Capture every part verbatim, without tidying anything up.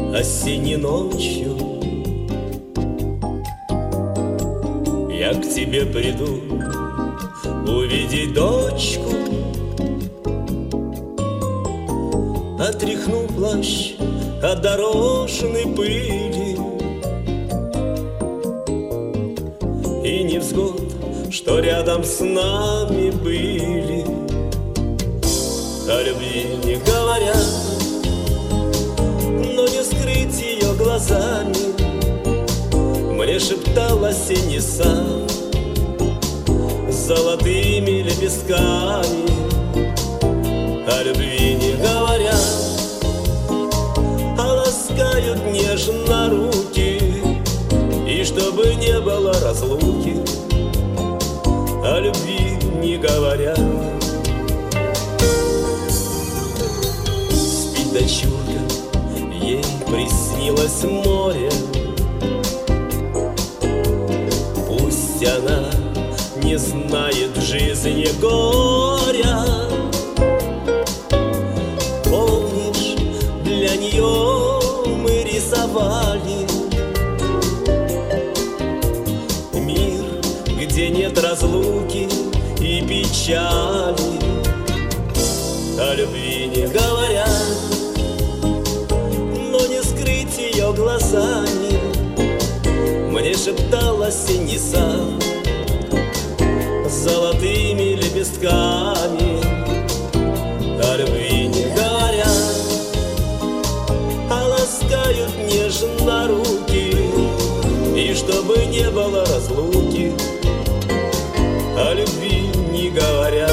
осенней ночью я к тебе приду увидеть дочку. Отряхну плащ от дорожной пыли и невзгод, что рядом с нами были. О любви не говорят, но не скрыть ее глазами. Мне шептал осенний сад с золотыми лепестками. О любви не говорят, а ласкают нежно руки. И чтобы не было разлуки, о любви не говорят. Спит дочурка, ей приснилось море. Пусть она не знает в жизни горя. Помнишь, для нее мы рисовали мир, где нет разлуки и печали. О любви не говорят, но не скрыть ее глазами. Мне шептал осенний сад с золотыми лепестками. О любви не говорят, а ласкают нежно руки. И чтобы не было разлуки, о любви не говорят.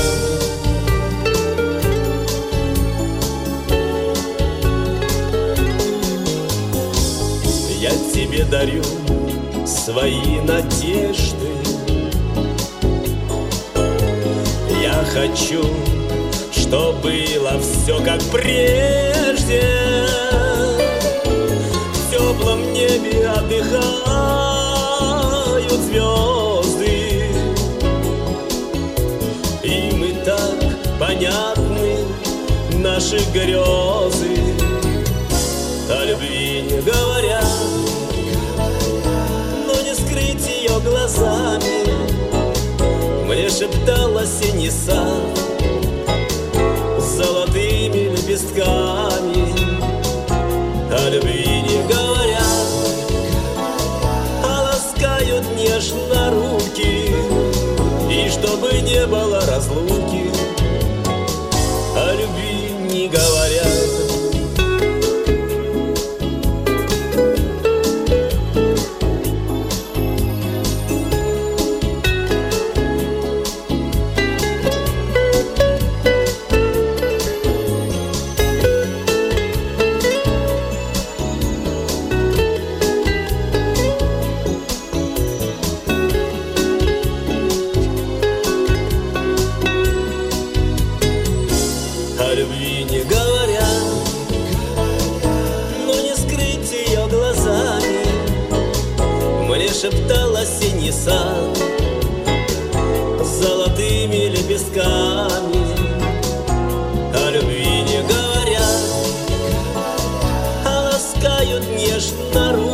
Я тебе дарю свои надежды. Я хочу, чтоб было все как прежде. В теплом небе отдыхают звезды, и мы так понятны, наши грезы. О любви не говорят, но не скрыть ее глазами. Мне шептал осенний сад с золотыми лепестками. О любви не говорят, а ласкают нежно руки. И чтобы не было разлуки, о любви не говорят. О любви не говорят, но не скрыть ее глазами. Мне шептал осенний сад с золотыми лепестками. О любви не говорят, а ласкают нежно руки.